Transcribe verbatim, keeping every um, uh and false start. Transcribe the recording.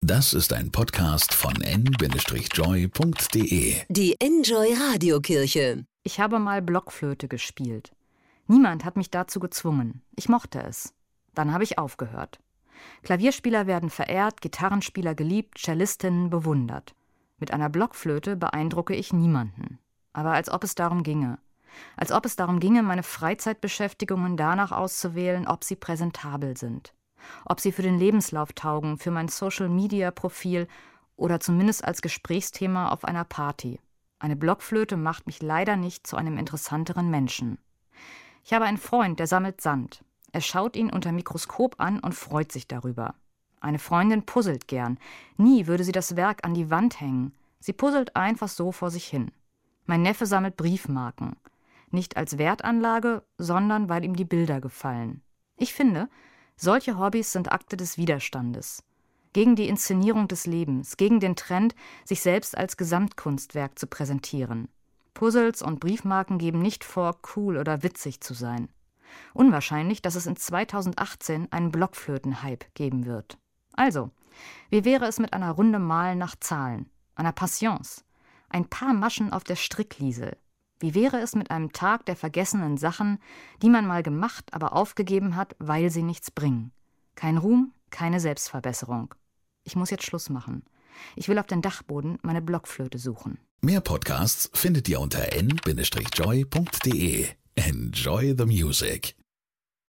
Das ist ein Podcast von en Bindestrich joy punkt de. Die Enjoy Radiokirche. Ich habe mal Blockflöte gespielt. Niemand hat mich dazu gezwungen. Ich mochte es. Dann habe ich aufgehört. Klavierspieler werden verehrt, Gitarrenspieler geliebt, Cellistinnen bewundert. Mit einer Blockflöte beeindrucke ich niemanden. Aber als ob es darum ginge. Als ob es darum ginge, meine Freizeitbeschäftigungen danach auszuwählen, ob sie präsentabel sind. Ob sie für den Lebenslauf taugen, für mein Social-Media-Profil oder zumindest als Gesprächsthema auf einer Party. Eine Blockflöte macht mich leider nicht zu einem interessanteren Menschen. Ich habe einen Freund, der sammelt Sand. Er schaut ihn unter Mikroskop an und freut sich darüber. Eine Freundin puzzelt gern. Nie würde sie das Werk an die Wand hängen. Sie puzzelt einfach so vor sich hin. Mein Neffe sammelt Briefmarken. Nicht als Wertanlage, sondern weil ihm die Bilder gefallen. Ich finde, solche Hobbys sind Akte des Widerstandes. Gegen die Inszenierung des Lebens, gegen den Trend, sich selbst als Gesamtkunstwerk zu präsentieren. Puzzles und Briefmarken geben nicht vor, cool oder witzig zu sein. Unwahrscheinlich, dass es in zweitausendachtzehn einen Blockflöten-Hype geben wird. Also, wie wäre es mit einer Runde Malen nach Zahlen, einer Patience, ein paar Maschen auf der Strickliesel? Wie wäre es mit einem Tag der vergessenen Sachen, die man mal gemacht, aber aufgegeben hat, weil sie nichts bringen? Kein Ruhm, keine Selbstverbesserung. Ich muss jetzt Schluss machen. Ich will auf den Dachboden meine Blockflöte suchen. Mehr Podcasts findet ihr unter en Bindestrich joy punkt de. Enjoy the music.